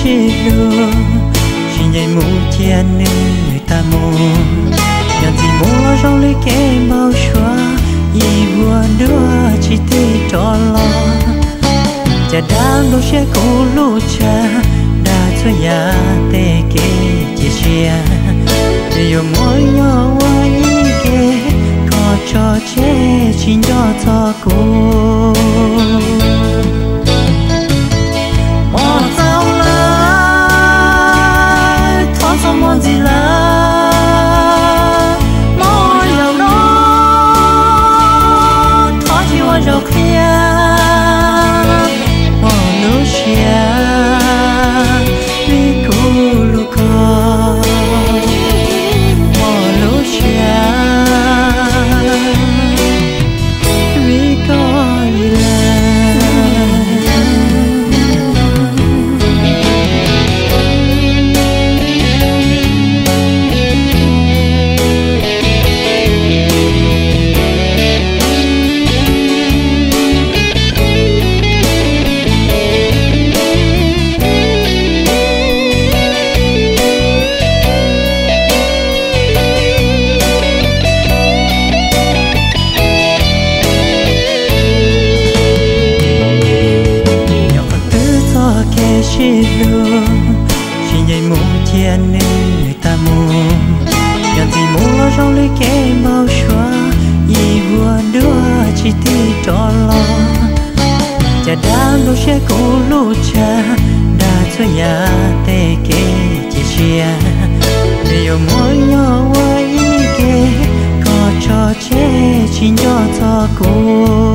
chỉ lừa chỉ nhảy mù thiên nên người ta mù nhận gì mù lo trong lấy cái bao xóa y buồn đưa chỉ tê cho lo cha đang đâu sẽ cố lú cha đã cho nhà tê kê chỉ chia để yêu mỗi nhỏ quay kê có cho chế chỉ cho cô món gì là món dầu đó thó chỉ qua dầu kia món nước chia vì cô lu co món nước chia vì có gì là chỉ lừa chỉ nhảy mù thiên nên người ta mù nhận gì mù lo trong lấy cái bao xóa y buồn đưa chỉ tê cho lo cha đang đâu sẽ cố lú cha đã cho nhà tê kê chỉ chia để yêu mỗi nhỏ quay kê có cho chế chỉ cho cô